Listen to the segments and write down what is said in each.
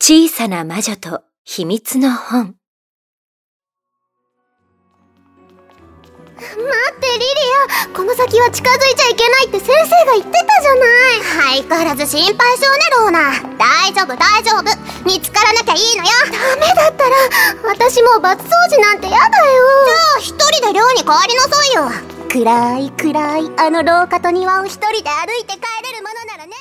小さな魔女と秘密の本。 待ってリリア、この先は近づいちゃいけないって先生が言ってたじゃない。相変わらず心配性ねローナ。大丈夫大丈夫、見つからなきゃいいのよ。ダメだったら私もう罰掃除なんてやだよ。じゃあ一人で寮に帰りなさいよ。暗い暗いあの廊下と庭を一人で歩いて帰れるものならね。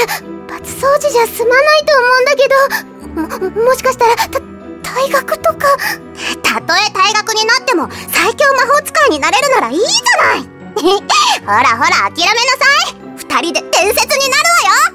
罰掃除じゃ済まないと思うんだけど、もしかしたら退学とか。たとえ退学になっても最強魔法使いになれるならいいじゃない。ほらほら諦めなさい。2人で伝説になるわよ。